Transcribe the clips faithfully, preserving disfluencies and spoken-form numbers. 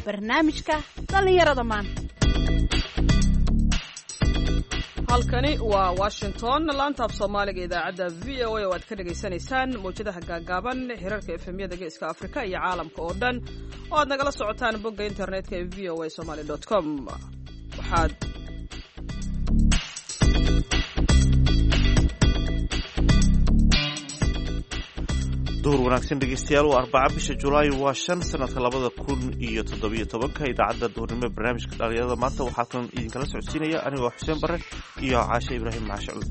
barnaamijka dhallinyarada maanta. halkani waa Washington, laanta af Soomaaliga idaacadda V O A oo aad ka dhageysanaysaan mowjadaha gaagaaban, hirarka F M-yada Geeska Afrika iyo caalamka oo dhan oo aad nagala socotaan bogga internetka ee v o a somali dot com. waxaad duhur wanaagsan dhegeystayaal, waa arbaca bisha Julaay, waa shan sanadka labada kun iyo toddobiyo tobanka. idaacadda duhurnimo ee barnaamijka dhalinyarada maanta waxaa kan idinkala socodsiinaya anigoo Xuseen Barre iyo Caashe Ibraahim Maashacuud.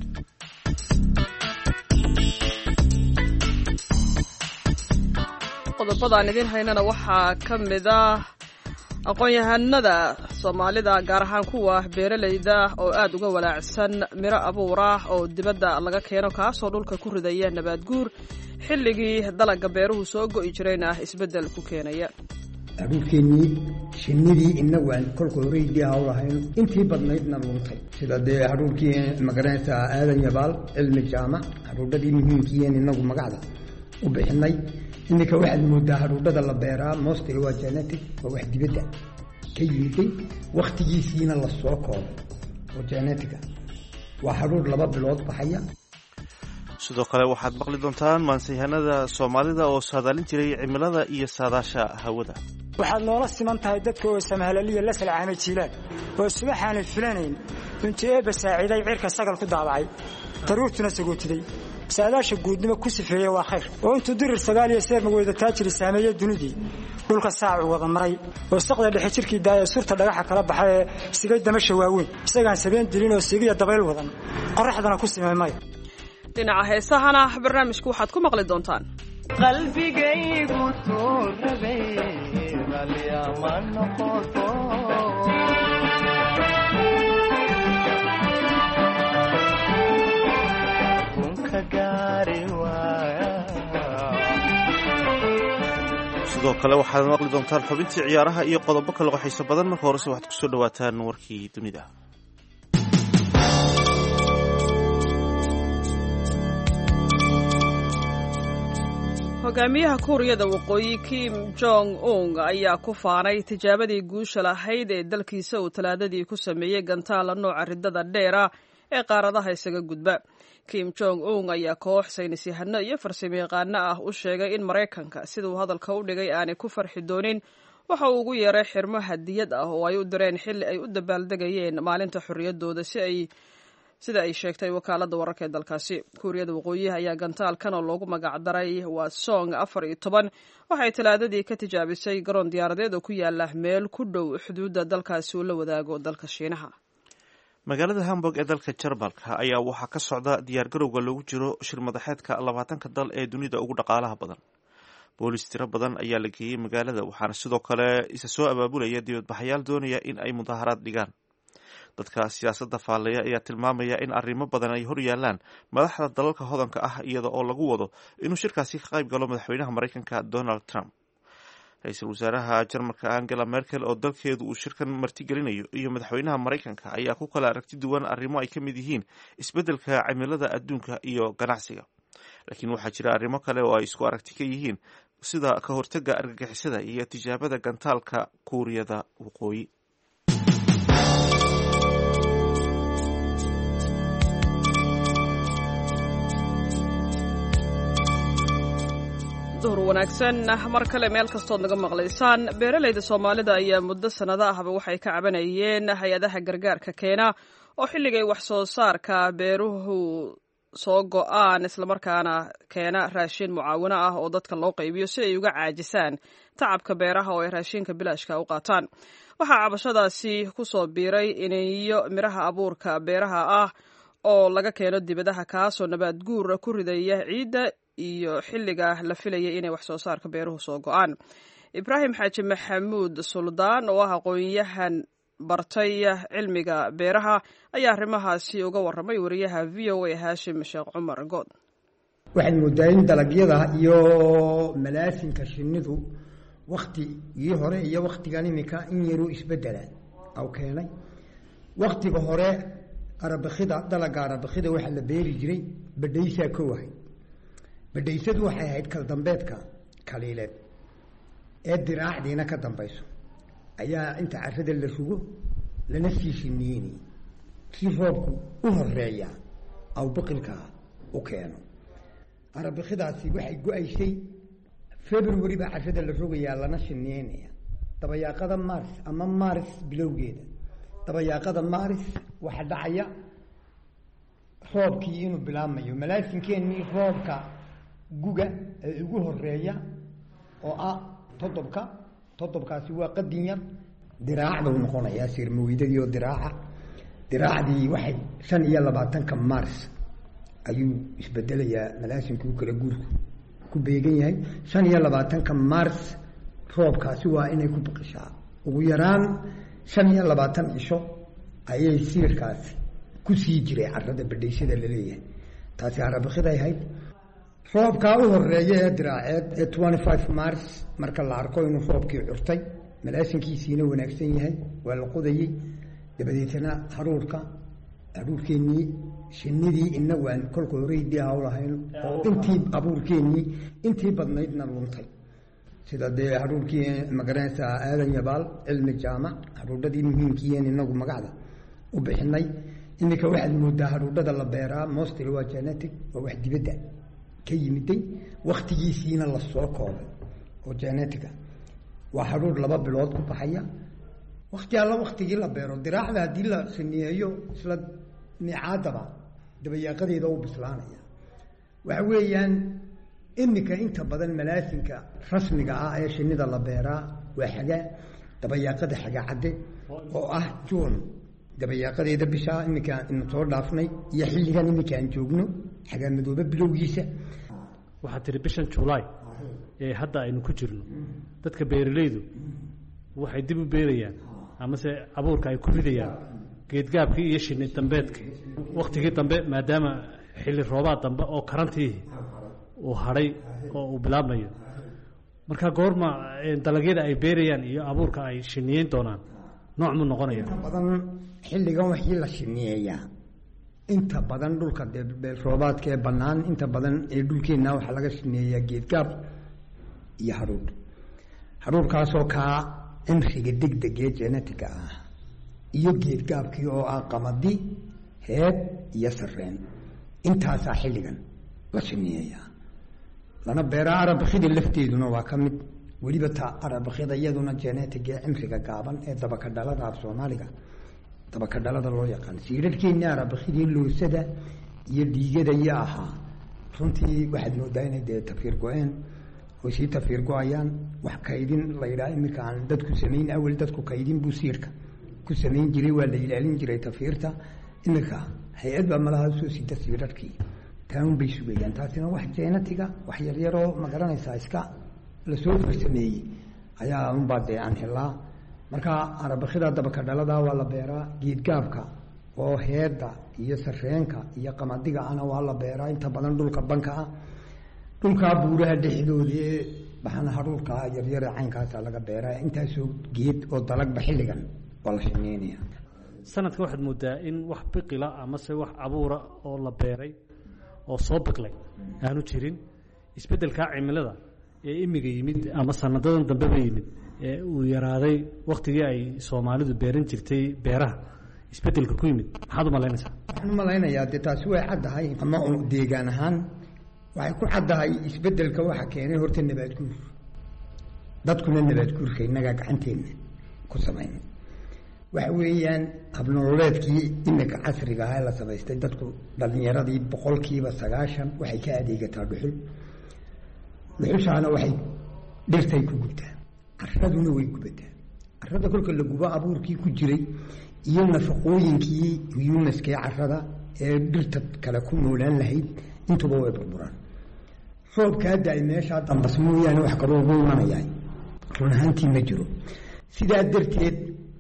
qodobadaan idin haynana waxaa ka mid ah aqoon-yahanada Soomaalida, gaar ahaan kuwa beeralayda oo aad uga walaacsan miro abuur ah oo dibadda laga keeno kaasoo dhulka ku ridaya nabaad guur xilligii dalagga beeruhu soo go'i jireen ah isbeddel ku keenaya. abuurkeennii shinnidii inagu aan kolka horeydii hawlahayn intii badnaydna luntay, sida dee haruurkii magaranaysa aadan yabaal cilmi jaamac, haruudhadii muhiimkiieen inagu magacda u bixinay. iminka waxaad moodaa haruudhada la beeraa mostly waa genetic, waa wax dibadda ka yimiday, wakhtigiisiina la soo koobay oo genetica. waa haruur laba bilood baxaya. sidoo kale waxaad maqli doontaan maansayahanada Soomaalida oo saadaalin jiray cimilada iyo saadaasha hawada. waxaad noola siman tahay dadka oo samahaliya la salcaamay jiilaan oo subaxaanay filanayn intii eebba saaciiday cirka sagal ku daabacay daruurtuna sagootiday saadaasha guudnimo ku sifeeyey waa khayr oo intuu dirir sagaal iyo seer magooda taajiri saameeyay dunidii dhulka saacu wada maray oo saqda dhexe jirkii daaya surta dhagaxa kala baxay ee sigay damasha waaweyn isagaan sabeen dilin oo sigiya dabayl wadan qorraxdana ku simeemay. dhinaca heesahana barnaamijku waxaad ku maqli doontaan qalbigaygu tuurabay raaliyama noqoto kunka gaari waaya. sidoo kale waxaad maqli doontaan xubintii ciyaaraha iyo qodobo kale oo xiiso badan. marka horese waxaad kusoo dhawaataan warkii dunida. hogaamiyaha Kuuriyada Waqooyi Kim Jong Un ayaa ku faanay tijaabadii guusha lahayd ee dalkiisa uu talaadadii ku sameeyey gantaala nooca ridada dheera ee qaaradaha isaga gudba. Kim Jong Un ayaa koox saynisyahano iyo farsamayaqaano ah u sheegay in Maraykanka siduu hadalka u dhigay aanay ku farxi doonin waxa uu ugu yeeray xirmo hadiyad ah oo ay u direen xilli ay u dabaaldegayeen maalinta xorriyaddooda si ay sida ay sheegtay wakaaladda wararka ee dalkaasi. Kuuriyada Waqooyi ayaa gantaalkan oo loogu magacdaray waa Song afar iyo toban waxay talaadadii ka tijaabisay garoon diyaaradeed oo ku yaala meel ku dhow xuduudda dalkaasi uu la wadaago dalka Shiinaha. magaalada Hamburg ee dalka Jarmalka ayaa waxaa ka socda diyaargarowga loogu jiro shir madaxeedka labaatanka dal ee dunida ugu dhaqaalaha badan. boolis tiro badan ayaa la geeyey magaalada, waxaana sidoo kale isa soo abaabulaya dibadbaxayaal doonaya in ay mudaharaad dhigaan. dadka siyaasadda faallaya ayaa tilmaamaya in arrimo badan ay hor yaalaan madaxda dalalka hodanka ah iyada oo lagu wado inuu shirkaasi ka qayb galo madaxweynaha Maraykanka Donald Trump. ra-iisul wasaaraha Jarmalka Angela Merkel oo dalkeedu uu shirkan martigelinayo iyo madaxweynaha Maraykanka ayaa ku kala aragti duwan arrimo ay ka mid yihiin isbeddelka cimilada adduunka iyo ganacsiga. laakiin waxaa jira arrimo kale oo ay isku aragti ka yihiin sida ka hortagga argagixisada iyo tijaabada gantaalka Kuuriyada Waqooyi. duhur wanaagsan mar kale meel kastood naga maqlaysaan. beeralayda Soomaalida ayaa muddo sanado ahba waxay ka cabanayeen hay-adaha gargaarka keena oo xilligay wax soo saarka beeruhu soo go'aan islamarkaana keena raashin mucaawino ah oo dadka loo qaybiyo si ay uga caajisaan tacabka beeraha oo ay raashinka bilaashka u qaataan. waxaa cabashadaasi ku soo biiray inayo miraha abuurka beeraha ah oo laga keeno dibadaha kaasoo nabaad guur ku ridaya ciidda iyo xilliga la filayay inay wax soo saarka beeruhu soo go'aan. Ibraahim Xaaji Maxamuud Suldaan oo ah aqoon-yahan bartay cilmiga beeraha ayaa arrimahaasi uga warramay wariyaha V O A Haashim Sheekh Cumar Good. waxaad moodaa in dalagyada iyo malaasinka shinnidu wakhtigii hore iyo wakhtigan iminka in yaruu isbedelaan aw keenay. wakhtiga hore arabakida dalaga arabakida waxaa la beeri jiray badhaysaa ka wahay. badhaysadu waxay ahayd kal dambeedka kaliileed ee diraacdiina ka dambayso ayaa inta carrada la rugo lana sii shiniini si roobku u horeeya aw biqilka u keeno arabikidaasi waxay go-aysay february baa carrada la rogayaa lana shiniinaya dabayaaqada maaris ama maaris bilowgeeda dabayaaqada maaris waxaa dhacaya roobkii inuu bilaabmayo malaasinkeennii roobka guga ee ugu horeeya oo ah todobka todobkaasi waa qadin yar diraacduu noqonayaa sirmaweydadii oo diraaca diraacdii waxay shan iyo labaatanka mars ayuu isbedelayaa malaasinkuu kala guurku ku beegan yahay shan iyo labaatanka mars roobkaasi waa inay ku baqishaa ugu yaraan shan iyo labaatan cisho ayay siirkaasi kusii jiray carrada badhaysada laleeyahay taasi arabikiday ahayd roobkaa u horeeya ee diraaceed ee twenty five mars marka la arko inuu roobkii curtay malaasinkiisiina wanaagsan yahay waa la qodayey dabadeetana haruurka haruurkeennii shinidii inagu aan kolka horeydii hawlahayn oo intii abuurkeennii intii badnaydna luntay sida dee haruurkii magaranaysa aadan yabaal cilmi jaamac haruudhadii muhiimkiieen inagu magacda u bixinay iminka waxaad moodaa haruudhada la beeraa mostly waa genetic waa wax dibadda ka yimiday waktigiisiina la soo koobay oo genetica waa haruur laba bilood ku baxaya wakti alla waktigii la beero diraacda haddii la siniyeeyo isla nicaadaba dabayaaqadeeda u bislaanaya waxa weeyaan iminka inta badan malaasinka rasmiga ah ee shinida la beeraa waa xagaa dabayaaqada xagaa cadde oo ah juun dabayaaqadeeda bishaa iminka inu soo dhaafnay iyo xilligan iminka aan joogno xagaa madoobe bilowgiisa waxaad tiri bishan julaay ee hadda aynu ku jirno dadka beeralaydu waxay dib u beerayaan amase abuurka ay ku ridayaan geedgaabkii iyo shinni dambeedkii waktigii dambe maadaama xilli roobaad dambe oo karantii uu hadhay oo uu bilaabmayo marka goorma dalagyada ay beerayaan iyo abuurka ay shiniyeyn doonaan nooc mu noqonaya badan xilligan waxii la shiniyeeyaa inta badan dhulka roobaadka ee bannaan inta badan ee dhulkeenna waxaa laga shineeyaa geedgaab iyo haruur haruurkaasoo kaa cimriga degdegee genetica ah iyo geedgaabkii oo ah qamadi heed iyo sareen intaasaa xilligan la shineeyaa lana beeraa arabakida lafteeduna waa ka mid weliba ta arabakida iyaduna genetica ee cimriga gaaban ee dabaka dhalada af soomaaliga dabaka dhalada loo yaqaan siirarkeennii arabakidii loosada iyo dhiigada iyo ahaa runtii waxaad moodaa inay dee tafiir go-een way sii tafiir go-ayaan wax kaydin la yidhaha iminka aan dadku samayn awel dadku kaydin buu siirka ku samayn jiray waa la ilaalin jiray tafiirta iminka hay-ad baa malaha usoo sida siirarkii taun bay sugayaan taasina wax genetiga wax yaryaroo magaranaysaa iska lasoo farsameeyey ayaa unbaa dee aan helaa marka arabakida dabaka dhalada waa la beeraa geedgaabka oo heedda iyo sareenka iyo qamadiga ana waa la beeraa inta badan dhulka banka ah dhulkaa buuraha dhexdooda ee baxana haruurkaa yaryare caynkaasa laga beeraa intaasoo geed oo dalagba xilligan waa la shineynaya sanadka waxaad moodaa in wax biqila amase wax abuura oo la beeray oo soo biqlay aanu jirin isbeddelkaa cimilada ee imiga yimid ama sanadadan dambeba yimid ee uu yaraaday waktigii ay soomaalidu beeran jirtay beeraha isbeddelka ku yimid maxaad u malaynaysaa waxaan u malaynayaa dee taasi way caddahay ama deegaan ahaan waxay ku caddahay isbeddelka waxa keenay horta nabaad guur dadkuna nabaad guurka innagaa gacanteenna ku samaynay waxa weeyaan habnololeedkii iminka casriga ah ee la samaystay dadku dhalinyaradii boqolkiiba sagaashan waxay ka adeegataa dhuxul dhuxushaana waxay dhirtay ku gubtaa caraduna way gubataa carada kolka la gubo abuurkii ku jiray iyo nafaqooyinkii humaskee carada ee dhirta kale ku noolaan lahayd intuba way burburaan roobkaa da-ay meeshaa dambas mooyaane wax kaloo ugu imanayaa run ahaantii ma jiro sidaa darteed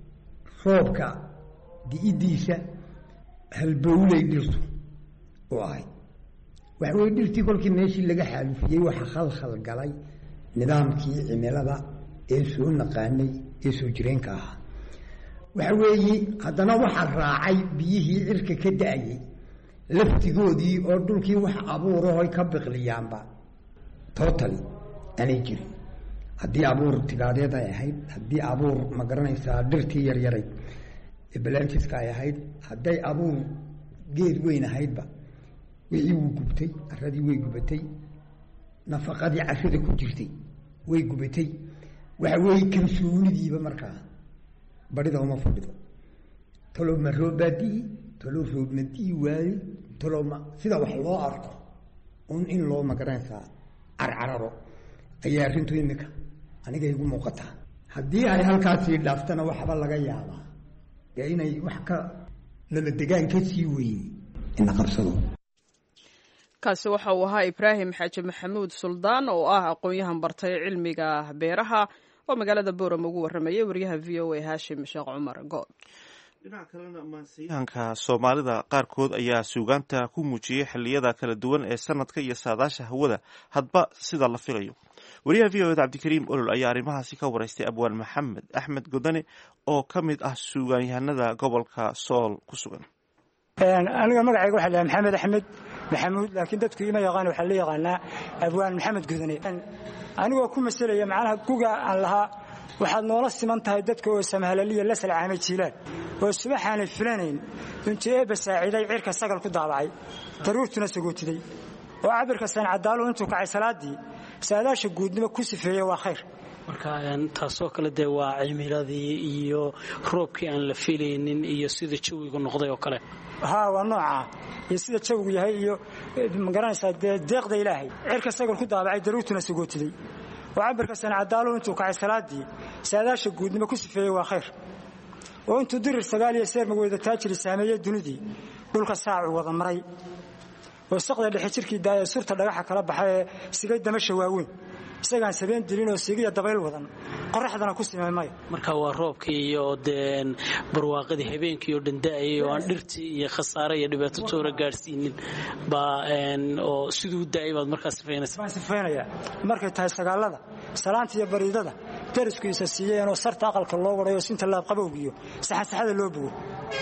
roobka di-idiisa halbowlay dhirtu u ahayd waxa weye dhirtii kolkii meeshii laga xaalufiyey waxa khalkhal galay nidaamkii cimilada ee soo naqaanay ee soo jireenka ahaa waxa weeye haddana waxaa raacay biyihii cirka ka da-ayay laftigoodii oo dhulkii wax abuurahoy ka biqliyaanba totally aanay jirin haddii abuur tigaadeed ay ahayd, haddii abuur ma garanaysaa dhirtii yaryaray ee balantiska ay ahayd, hadday abuur geed weyn ahaydba wixii wuu gubtay, carradii way gubatay, nafaqadii carrada ku jirtay way gubatay. waxa weeye kalsoonidiiba markaa barida uma fadhido. talo ma roobadii talo roobnadii waaye talo ma sida wax loo arko un in loo magaranaysaa carcararo ayaa arrintu imika aniga igu muuqataa. haddii ay halkaasii dhaaftana waxba laga yaabaa dee inay wax ka lama degaan ka sii weyey ina qabsado. kaasi waxa uu ahaa Ibraahim Xaaji Maxamuud Suldaan oo ah aqoon-yahan bartay cilmiga beeraha oo magaalada Boorama ugu waramayay wariyaha V O A Hashim Sheekh Cumar Good. dhinaca kalena maansiyahanka Soomaalida qaarkood ayaa suugaanta ku muujiyay xilliyada kala duwan ee sanadka iyo saadaasha hawada hadba sida la filayo. wariyaha V O A Cabdikariim Olol ayaa arrimahaasi ka waraystay Abwaan Maxamed Axmed Godane oo ka mid ah suugaanyahanada gobolka Sool ku sugan. aniga magacayga waxa la Maxamed Axmed Maxamuud, laakiin dadku ima yaqaan waxa la yaqaanaa Abwaan Maxamed Godane. aniga ku masalaya macnaha guga aan lahaa waxaad noola siman tahay dadka oo Soomaaliya la salcaamay jiilaan oo subaxaan filanayn intii eeba saaciday cirka sagal ku daabacay daruurtuna sagootiday oo cabirka sancadaalo intuu kacay salaadii saadaasha guudnimo ku sifeeyay waa khayr. marka taasoo kale de waa cimiladii iyo roobkii aan la filaynin iyo sida jawigu noqday oo kale. ها ونوعا يصير تشوق يهي iyo magaranaysa deeqda Ilaahay cirka sagal ku daabacay daruurtuna sagootiday oo cabirka sancadaalo intuu kacay salaadii saadaasha guudnimo ku sifeeyay waa khayr. oo intuu dirir sagaal iyo seer magooda taajir saameeyay dunidii dhulka saac wada maray oo saqda dhexe jirkii daaya surta dhagaxa kala baxay sigay damasha waaweyn isagaan sabeen dilin oo sigiya dabayl wadan qorraxdana ku simeemay. marka waa roobkii iyo deen barwaaqadii habeenkii oo dhandaay oo aan dhirtii iyo khasaare iyo dhibaato toora gaarsiinin ba oo sidoo daayimaad markaas sifeynaysa sifeynaya markay tahay sagaalada salaanta iyo bariidada darisku isa siiyeen oo sarta aqalka loo warayo sinta laab qabowgiyo saxasaxada loo bugo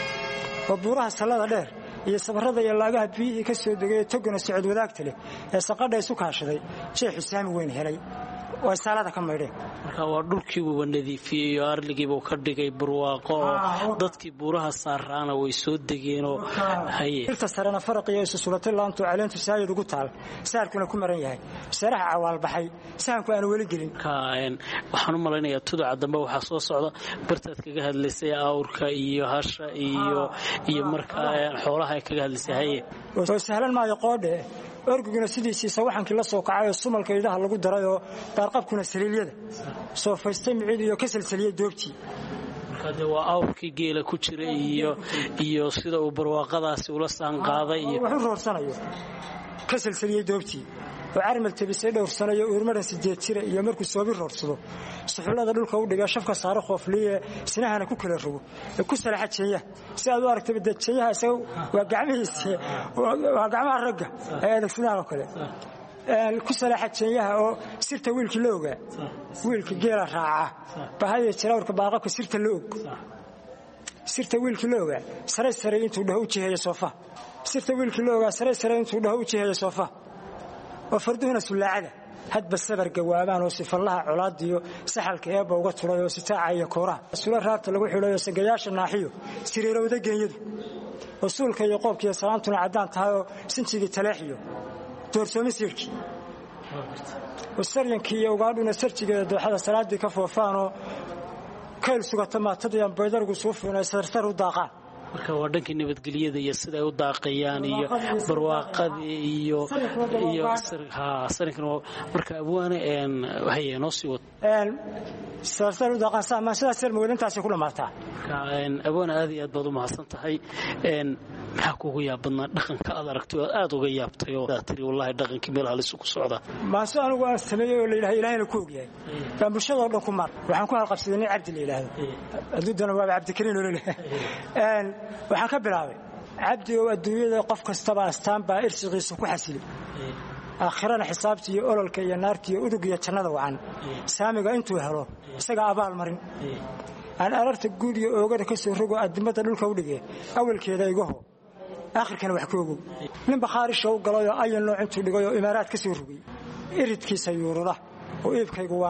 oo buuraha salada dheer iyo sabarada iyo laagaha biyo ka soo degay togana socod wadaagta leh ee saqadha isu kaashaday Sheekh Xuseen weyn helay oo salada ka maydhay. marka waa dhulkii uu nadiifiyay oo arligiiba ka dhigay barwaaqo dadkii buuraha saaraana way soo degeen oo haye inta sarana farqiyo isu sulatay laantu caleenta saayid ugu taal saarkuna ku maran yahay saraha awaal baxay saanku aan wali gelin. ka waxaan u maleynayaa tuduca dambe waxa soo socda bartaad kaga hadlaysay awrka iyo hasha iyo iyo marka xoolaha ay kaga hadlaysay haye oo sahlan ma yaqoode orguguna sidiisa waxankii la soo kacay sumalka idaha lagu daray oo baarqabkuna saliilyada soo faystay micid iyo ka salsaliyay doobtii. marka de waa awrkii geela ku jiray iyo iyo sida uu barwaaqadaasi ula saan qaaday iyo wuxuu roorsanayo ka salsaliyay doobtii oo armal tabisay dhowr sano iyo urmadan sideed jira iyo markuu soo bir roorsado suxulada dhulka u dhigay shafka saaro qoofliye sinahana ku kala rogo ku salaxajeeya si aad u aragtay dadjeeyaha isaga waa gacmihiisa waa gacmaha ragga ee adeegsadaan oo kale ku salaxajeeyaha oo sirta wiilkii la ogaa wiilka geela raaca bahaya jiraawrka baaqabka sirta la og sirta wiilkii la ogaa sare sare intuu dhaw u jiheeyo soofa sirta wiilkii la ogaa sare sare intuu dhaw u jiheeyo soofa oo farduhuna sulaacada hadba sabar gawaabaan oo sifallaha colaadiyo saxalka eeba uga turay oo sitaaca iyo kooraha sula raabta lagu xidhayo sagayaasha naaxiyo siriirowda geeyadu oo suulka iyo qoobka iyo salaantuna cadaan tahay oo sinjigii taleexiyo doorsoomi siirkii oo saryankii iyo ugaadhuna sarjigeeda dooxada salaadii ka foofaanoo kayl sugata maatadayaan baydargu suufiinay sarsar u daaqaan. marka waa dhankii nabadgelyada iyo sida ay u daaqayaan iyo barwaaqadii iyo iyo ha sarinkan marka abwaane een waxay noo sii wad een sarsar u daaqan sama sida sir moodantaasi ku dhamaataa. marka een abwaane aad iyo aad baad u mahadsan tahay een maxaa kugu yaabadna dhaqanka aad aragtay aad uga yaabtay oo tiri wallahi dhaqankii meel halis ku socda ma soo anigu aan sameeyay oo leeyahay ilaahayna ku ogyahay baan bulshada oo dhan ku mar waxaan ku halqabsaday cabdi leeyahay adduudana waa Cabdikariin oo leeyahay een waxaan ka bilaabay cabdi oo adduunyada qof kastaba astaan baa irsigiisa ku xasilay aakhirana xisaabtii iyo ololka iyo naartii iyo udug iyo jannada wacan saamiga intuu helo isaga abaal marin aan ararta guud iyo oogada ka soo rogo adimada dhulka u dhigay awalkeeda igaho aakhirkana wax koogo nin bakhaari show galayo ayan nooc intuu dhigayo imaaraad ka soo rogay iridkiisa yuurada oo iibkaygu waa naqad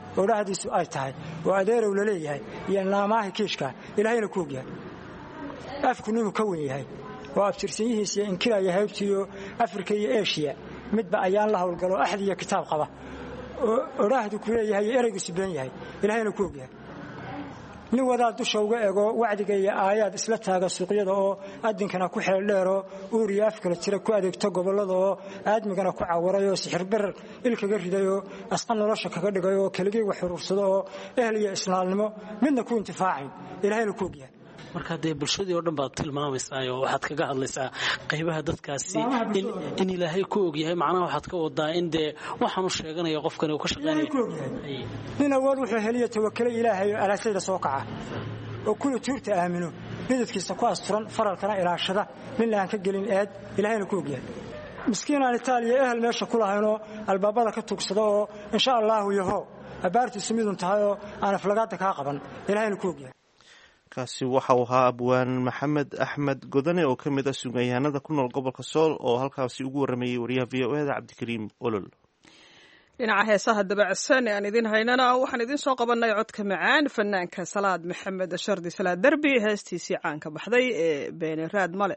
oo dhahdiisu ay tahay oo adeerow la leeyahay iyo naamaaha kiishka ilaahayna ku ogyahay afku inuu ka weyn yahay oo abtirsanyihiisa inkiraya haybtiyo Afrika iyo Asia midba ayaan la hawlgalo axad iyo kitaab qaba oo dhahdu ku leeyahay eraygu sibeen yahay ilaahayna ku ogyahay nin wada dusha uga eego wacdiga iyo aayad isla taaga suuqyada oo adinkana ku xeel dheero uuriya afkala tira ku adeegto gobolada oo aadmigana ku caawarayo sixir bar ilkaga ridayo asqan nolosha kaga dhigayo kaligii wax urursado oo ehliya islaamnimo midna ku intifaacin ilaahayna ku ogyahay marka dee bulshadii oo dhan baad tilmaamaysaa oo waxaad kaga hadlaysaa qaybaha dadkaasi in ilaahay ku ogyahay macnaha waxaad ka wadaa in dee waxaan u sheeganayo qofkan uu ka shaqeynayo nin awood wuxuu heliyo tawakkul ilaahay alaasayda soo kaca oo kullu tuurta aamino midadkiisa ku asturan faralkana ilaashada min laan ka gelin eed ilaahayna ku ogyahay miskiin aan Itaaliya ehel meesha ku lahayno albaabada ka tugsado oo insha Allah yaho abaartiisu midun tahay oo aan aflagaada ka qaban ilaahayna ku ogyahay kaasi waxa uu ahaa abwaan maxamed axmed godane oo ka mid ah suugayahanada ku nool gobolka sool oo halkaasi ugu waramayay wariyaha v o eda cabdikariim olol dhinaca heesaha dabacsan ee aan idin haynana waxaan idin soo qabanay codka macaan fanaanka salaad maxamed shardi salaad derbi heestiisii caanka baxday ee beeni raad male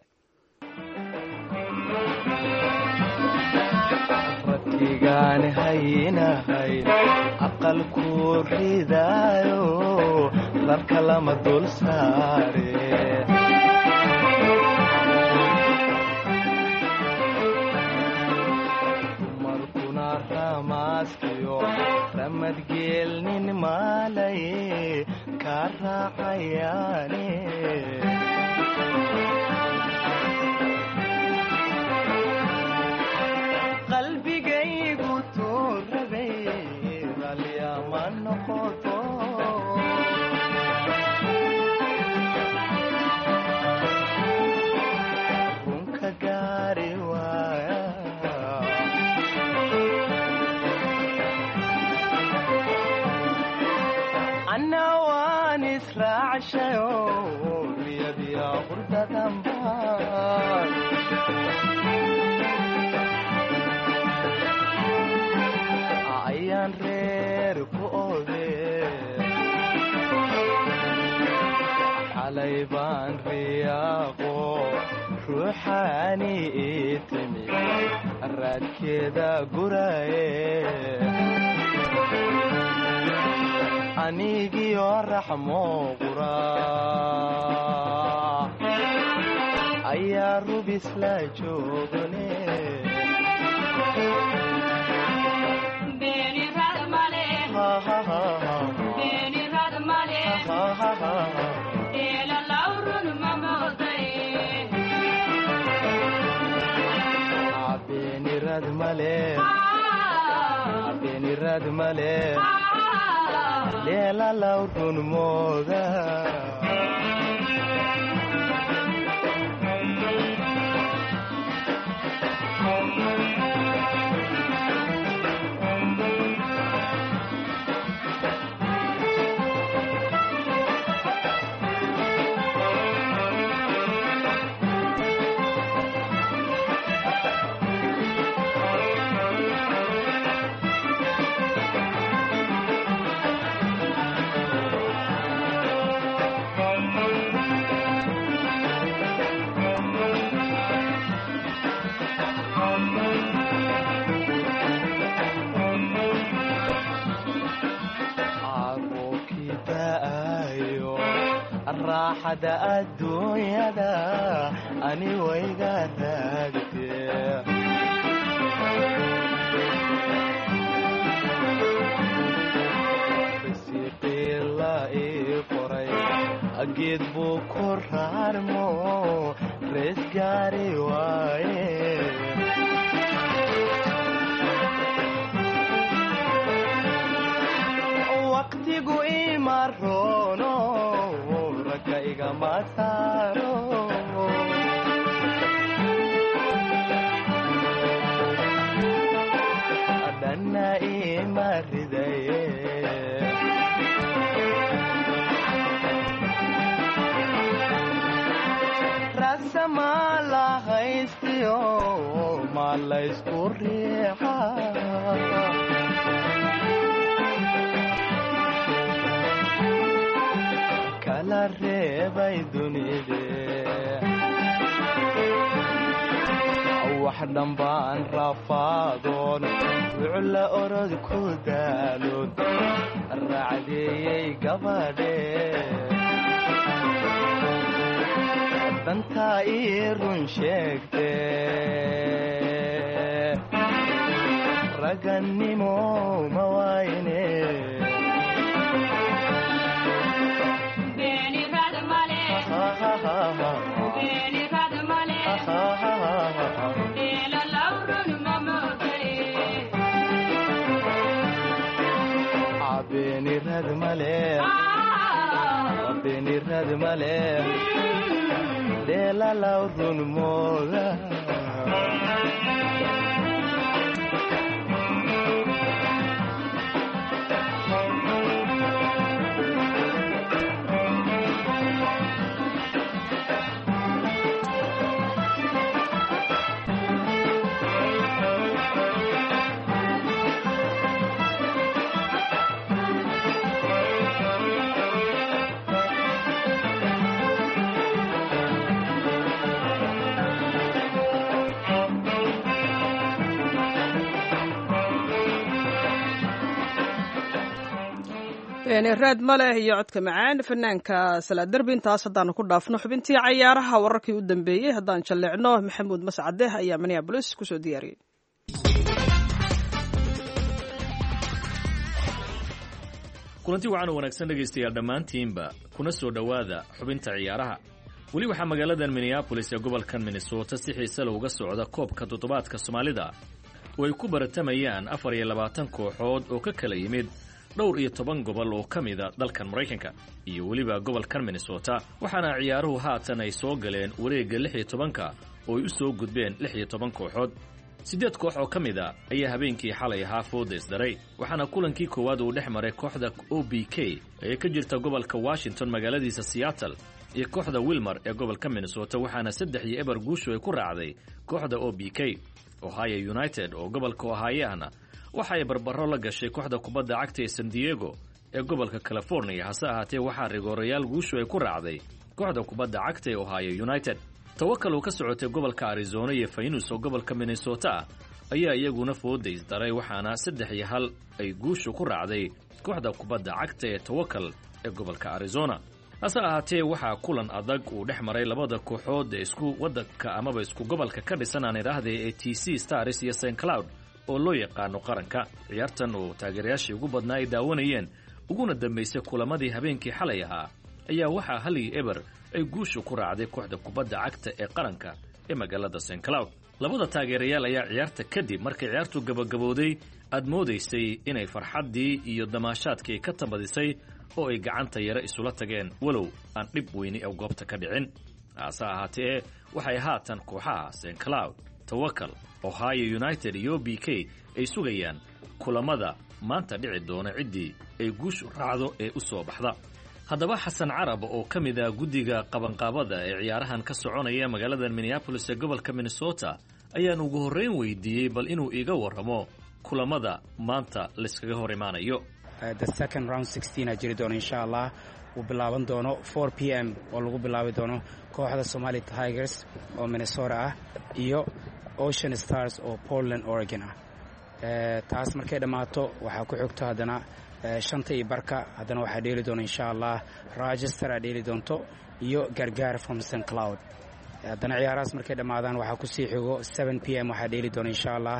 ratigaan haynahay aqalku ridaayo darka lama dul saare dumarkuna ramaaskiyo ramadgeelnin maalay ka raacayaane qalbigaygu tuurabay ralyama noqoto runka gaari waaya anna waan israacshayo riyadiya qurdadanbaan ayaan reer ku oode xalay baan riyaaqo ruuxaani ii timi raadkeeda guraye anigiyo raxmo qura ayaa rubis la joogane Beni rad male, ela laurun mamoday. Beni rad male, beni rad male, ela laurun moda. raaxada adduunyada ani wayga taagtee risiqii la ii qoray geed buu ku raarmo rees gaari waaye waqtigu ima roono ragga igama saaro dhanna ima ridaye rasama la haystiyo ma laysku riixa reebay dunide wax dhambaan rafaadoon wucla orod ku daaloon raacdeeyey gabadhe dantaa ii run sheegte ragannimo ma wayne beenirad male beenirad male deelalaw run mooda raad ma leh iyo codka macaan fanaanka salaad derbi intaas haddaanu ku dhaafno xubintii cayaaraha wararkii u dambeeyey haddaan jalleecno maxamuud mascade ayaa minneabolis kusoo diyaariyey kulanti wacan u wanaagsan dhegaystayaal dhammaantiinba kuna soo dhowaada xubinta ciyaaraha weli waxaa magaaladan minneabolis ee gobolkan minnesota si xiise leh uga socda koobka toddobaadka soomaalida oo ay ku baratamayaan afar iyo labaatan kooxood oo ka kala yimid dhowr iyo toban gobol oo ka mida dalkan maraykanka iyo weliba gobolkan minnesota waxaana ciyaaruhu haatan ay soo galeen wareegga lix iyo tobanka oo ay u soo gudbeen lix iyo toban kooxood siddeed koox oo ka mida ayaa habeenkii xalay ahaa fooda isdaray waxaana kulankii koowaad uu dhex maray kooxda o b k ee ka jirta gobolka washington magaaladiisa seattle iyo kooxda wilmar ee gobolka minnesota waxaana saddex iyo eber guushu ay ku raacday kooxda o b k ohio united oo gobolka ohio ahna waxa ay barbaro la gashay kooxda kubadda cagta ee san diego ee gobolka california hase ahaatee waxaa rigoorayaal guushu ay ku raacday kooxda kubadda cagta ee ohio united tawakal oo ka socotay gobolka arizona iyo faynus oo gobolka minnesota ayaa iyaguna fooda isdaray waxaana saddex iyo hal ay guushu ku raacday kooxda kubadda cagta ee tawakal ee gobolka arizona hase ahaatee waxaa kulan adag uu dhex maray labada kooxood ee isku waddanka amaba isku gobolka ka dhisan aan idhaahday ee t c stars iyo st cloud oo loo yaqaano qaranka ciyaartan oo taageerayaashii ugu badnaa ay daawanayeen uguna dambaysay kulamadii habeenkii xalay ahaa ayaa waxaa hal iyo eber ay guushu ku raacday kooxda kubadda cagta ee qaranka ee magaalada st cloud labada taageerayaal ayaa ciyaarta kadib markay ciyaartu gabagabowday aad moodaysay inay farxaddii iyo damaashaadkii ka tambadisay oo ay gacanta yare isula tageen walow aan dhib weyni ee goobta ka dhicin hase ahaatee waxay haatan kooxaha st cloud tawakal ohio united iyo b k ay sugayaan kulamada maanta dhici doona ciddii ay guushu raacdo ee u soo baxda haddaba xasan carab oo ka mid ah guddiga qabanqaabada ee ciyaarahan ka soconaya magaalada minneabolis ee gobolka minnesota ayaan ugu horreyn weydiiyey bal inuu iga warramo kulamada maanta layskaga hor imaanayo the second round sixteen a jiri doono insha allah uu bilaaban doono four p m oo lagu bilaabi doono kooxda Somali Tigers oo Minnesota ah iyo Ocean Stars oo Portland Oregon ah ee taas markay dhamaato waxa ku xigto hadana shanta iyo barka hadana waxa dheeli doona insha allah Rochester a dheeli doonto iyo Gargaar from Saint Cloud hadana ciyaaraas markay dhamaadaan waxa ku sii xigo seven p m waxa dheeli doona insha allah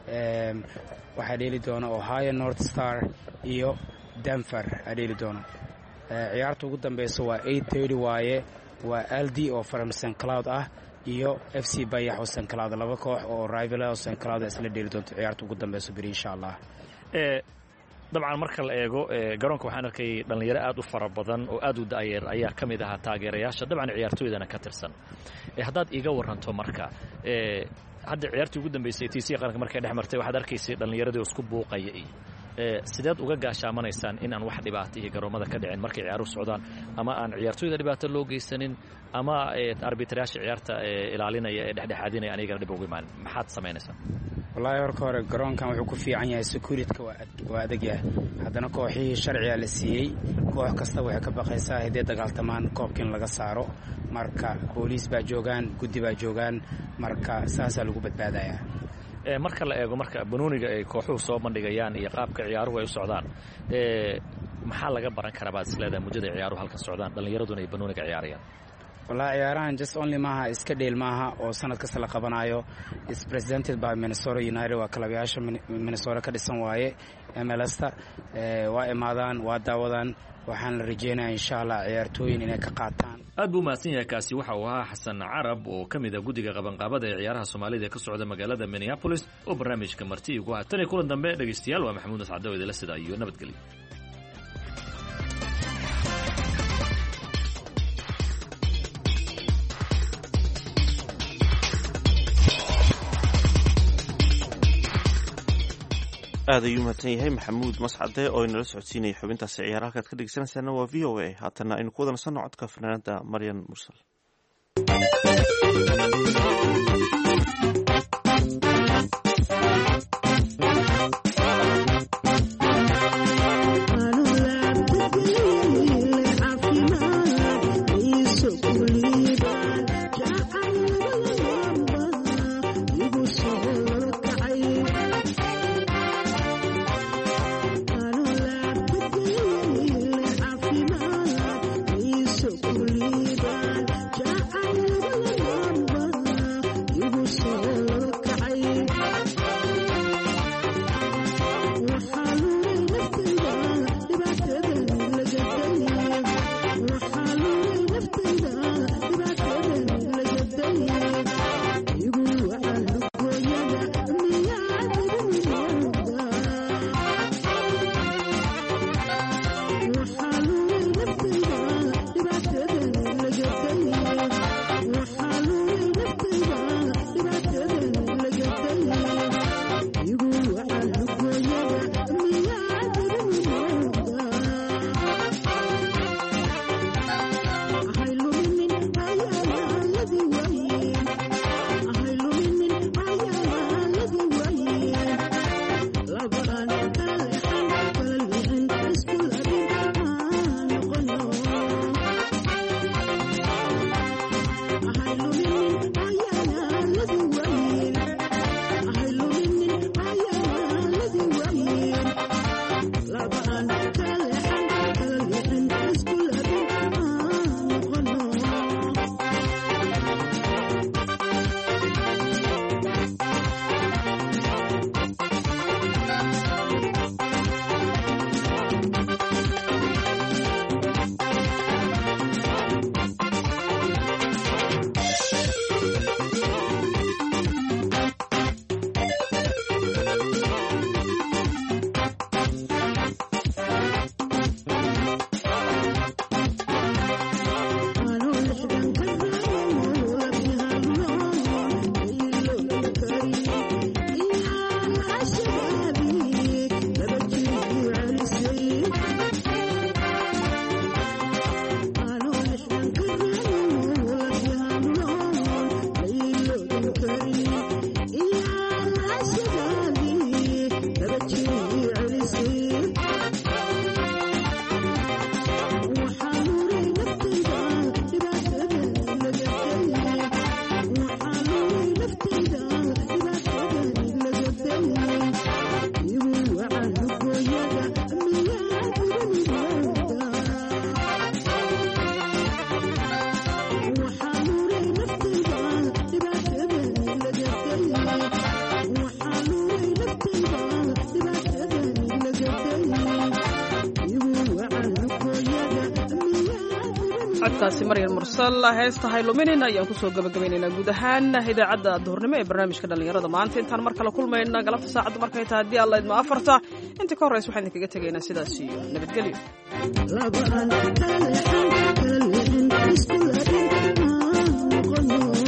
ee waxa dheeli doona Ohio North Star iyo Denver a dheeli doona ciyaarta ugu dambaysa waa eight thirty waaye waa L D oo from Saint Cloud ah iyo F C Bayax oo Saint Cloud laba koox oo rival oo Saint Cloud isla dheeli doonto ciyaarta ugu dambaysa bari insha allah ee dabcan marka la eego garoonka waxaan arkay dhalinyaro aad u fara badan oo aad u daayeer ayaa kamid ah taageerayaasha dabcan ciyaartooydana ka tirsan ee hadaad iga waranto marka ee hadda ciyaartii ugu dambeysay T C qaranka markay dhexmartay waxaad arkaysay dhalinyaradii isku buuqaya ee sideed uga gaashaamanaysaan in aan wax dhibaato iyo garoomada ka dhicin markay ciyaaruhu socdaan ama aan ciyaartooyda dhibaato loo geysanin ama arbitrayaasha ciyaarta ilaalinaya ee dhexdhexaadinaya anigana dhib ugu imaan maxaad sameynaysaa wallaahi horka hore garoonkan wuxuu ku fiican yahay securityka waa adag yahay haddana kooxihii sharciga la siiyey koox kasta waxay ka baqaysaa haddii dagaaltamaan koobka in laga saaro marka booliis baa joogaan guddi baa joogaan marka saasaa lagu badbaadayaa marka la eego marka banooniga ay kooxuhu soo bandhigayaan iyo qaabka ciyaaruhu ay u socdaan maxaa laga baran karaa baad isleedahay muddada ciyaaruhu halka socdaan dhallinyaraduna ay banooniga ciyaarayaan wallaahi ciyaarahan just only maaha iska dheel maaha oo sanad kasta la qabanayo is presented by Minnesota United waa kalabayaasha Minnesota ka dhisan waaye M L S ta waa imaadaan waa daawadaan waxaan la rajeynayaa insha Allah ciyaartooyin inay ka qaataan aad buu mahadsan yahay kaasi waxa uu ahaa xasan carab oo ka mid ah guddiga qabanqaabada ee ciyaaraha Soomaalida ee ka socda magaalada Minneapolis oo barnaamijka marti ugu ah tan kulan dambe dhageystayaal waa Maxamuud Nascad oo idila sida iyo nabadgelyo aad ayuu mahadsan yahay maxamuud mascade oo inala socodsiinaya xubintaasi ciyaar halkaad ka dhegeysanaysaana waa v o a haatana aynu ku wadansanno codka fanaanada maryan mursal codkaasi maryan mursal heesta hayluminina ayaan kusoo gabagabaynaynaa guud ahaan idaacadda duhurnimo ee barnaamijka dhallinyarada maanta intaan mar kale kulmayna galabta saacadda markay tahay haddii alla idma afarta inta ka horraysa waxaan idinkaga tegaynaa sidaas iyo nabadgelyo